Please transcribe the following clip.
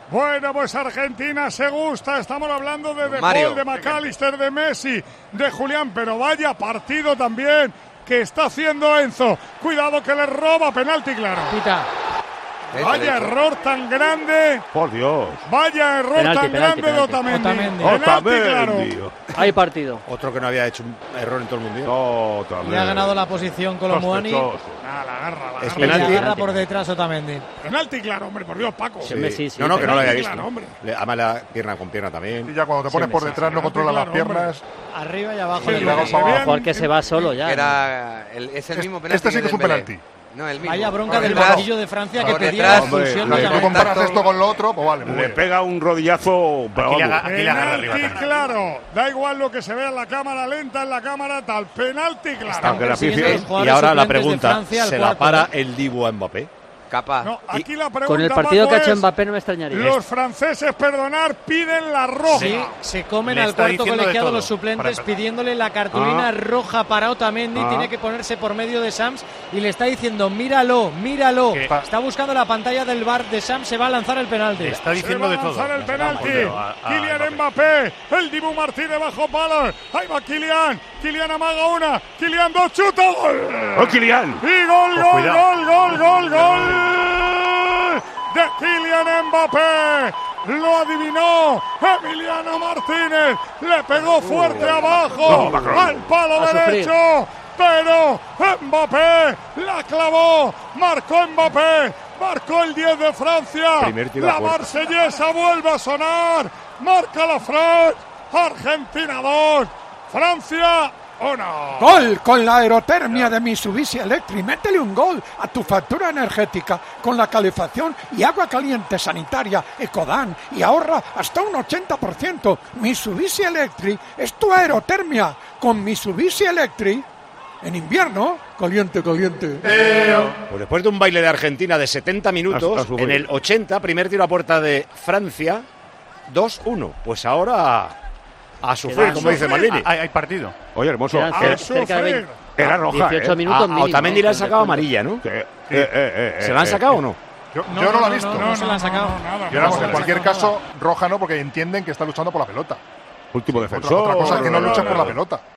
Bueno, pues Argentina se gusta. Estamos hablando de De Mario. Paul, de McAllister, de Messi, de Julián. Pero vaya partido también que está haciendo Enzo. Cuidado que le roba, penalti claro. Pita. Vaya error tan grande. Por Dios. Vaya error tan grande de Otamendi. Otamendi. Hay partido. Otro que no había hecho un error en todo el mundial. Otamendi. Le ha ganado la posición Colomuani. La agarra. Es Y le penalti. agarra por detrás Otamendi. Penalti claro, hombre, por Dios, Paco. Sí, sí, sí. No, que no lo había visto. Claro, hombre. Además la pierna con pierna también. Y ya cuando te pones por detrás no controlas las claro, piernas. Arriba y abajo. Sí, del lo balón. que se ve Porque se va solo ya. Es el mismo penalti. Este sí que es un Dembélé. penalti. No, el mismo. Vaya bronca Por del detrás. banquillo de Francia que Por pedía detrás. la expulsión Hombre, de Si tú Otamendi. comparas esto con lo otro, pues vale. muy Le bien. pega un rodillazo. pero vamos. Aquí le agarra arriba Penalti también. claro. Da igual lo que se vea en la cámara lenta, en la cámara tal. Penalti claro. Aunque la persiguiendo pifié. los Y jugadores ahora la suplentes de pregunta, Francia al ¿se la cuarto, para ¿no? el Dibu a Mbappé? Capaz. No, aquí la pregunta, Con el partido Paco, que ha hecho es, Mbappé no me extrañaría. los franceses, perdonar, piden la roja. Sí, se comen Le al está cuarto diciendo de colegiado todo, los suplentes para empezar. pidiéndole la cartulina roja para Otamendi. Tiene que ponerse por medio de Sams y le está diciendo míralo, míralo. Que- Está buscando la pantalla del VAR de Sams, se va a lanzar el penalti. Le está Se diciendo va de a todo. lanzar el penalti. A Kylian Mbappé. El Dibu Martínez bajo palo. Ahí va Kylian. Kylian amaga una. Kylian dos, chuta. Gol. ¡Oh, Kylian! Y gol, Pues gol, cuidado. gol de Kylian Mbappé. Lo adivinó Emiliano Martínez. Le pegó fuerte abajo al palo A derecho. Pero Mbappé la clavó. Marcó Mbappé. Marcó el 10 de Francia. Primer tiro a La puerta. marsellesa vuelve a sonar. Marca la France. Argentina 2. Francia 1. Gol con la aerotermia de Mitsubishi Electric. Métele un gol a tu factura energética con la calefacción y agua caliente sanitaria Ecodan y ahorra hasta un 80%. Mitsubishi Electric es tu aerotermia. Con Mitsubishi Electric, en invierno, caliente, caliente. Pues después de un baile de Argentina de 70 minutos, A sufrir. en el 80, primer tiro a puerta de Francia, 2-1. Pues ahora a sufrir, como dice Maldini. Hay partido. Oye, hermoso. Quedan A cerca de 20. Era roja, 18 ¿eh? minutos A mínimo. Otamendi le han sacado amarilla, ¿no? Sí. ¿Se la han sacado o no? Yo no la he visto. No se la han sacado. nada. Yo, vamos, en cualquier caso, roja no, porque entienden que está luchando por la pelota. Último Otra defensor. cosa es que no luchas por la pelota.